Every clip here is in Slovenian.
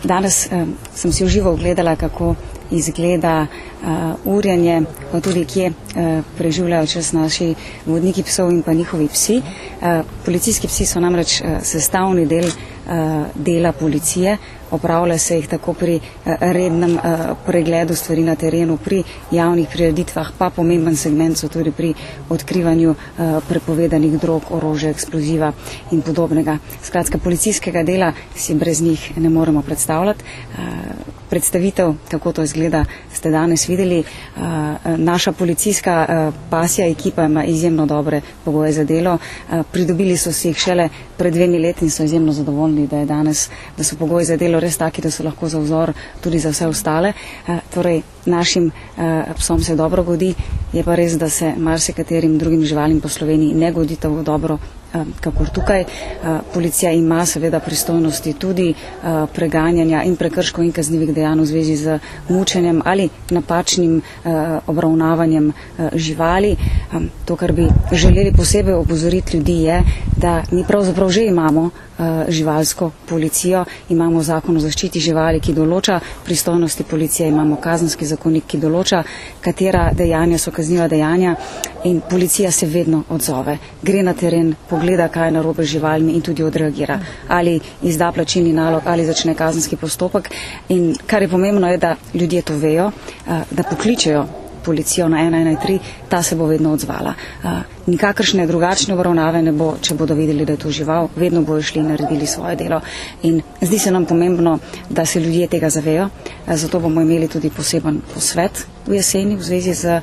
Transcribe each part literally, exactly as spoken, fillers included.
Danes sem si v živo ogledala, kako izgleda urjenje, pa tudi kje preživljajo čas naši vodniki psov in pa njihovi psi. Policijski psi so namreč sestavni del dela policije, opravlja se jih tako pri rednem pregledu stvari na terenu, pri javnih prireditvah, pa pomemben segment so tudi pri odkrivanju prepovedanih drog, orožja, eksploziva in podobnega. Skratka, policijskega dela si brez njih ne moremo predstavljati. Predstavitev, kako to izgleda, ste danes videli. Naša policijska pasja ekipa ima izjemno dobre pogoje za delo. Pridobili so si jih šele pred dvemi leti in so izjemno zadovoljni, da je danes, da so pogoji za delo res taki, da so lahko za vzor tudi za vse ostale. Torej, našim psom se dobro godi, je pa res, da se marsikaterim drugim živalim po Sloveniji ne godi tako dobro, kakor tukaj. Policija ima seveda pristojnosti tudi preganjanja in prekrškov in kaznivih dejanj v zvezi z mučenjem ali napačnim obravnavanjem živali. To, kar bi želeli posebej opozoriti ljudi, je, da mi pravzaprav že imamo živalsko policijo, imamo zakon o zaščiti živali, ki določa pristojnosti policije, imamo kazenski zakonik, ki določa, katera dejanja so kazniva dejanja, in policija se vedno odzove. Gre na teren, pogleda, kaj je narobe z živalmi in tudi odreagira. Ali izda plačilni nalog, ali začne kazenski postopek. In kar je pomembno je, da ljudje to vejo, da pokličejo policijo na ena ena tri, ta se bo vedno odzvala. Nikakršne drugačne obravnave ne bo, če bodo videli, da je to žival, vedno bojo šli in naredili svoje delo. In zdi se nam pomembno, da se ljudje tega zavejo, zato bomo imeli tudi poseben posvet v jeseni v zvezi z,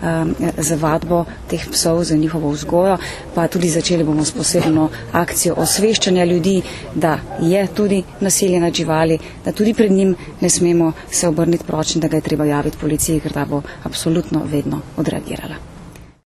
z vadbo teh psov, za njihovo vzgojo, pa tudi začeli bomo s posebno akcijo osveščanja ljudi, da je tudi nasilje nad živali, da tudi pred njim ne smemo se obrniti proč in da ga je treba javiti policiji, ker ta bo absolutno vedno odreagirala.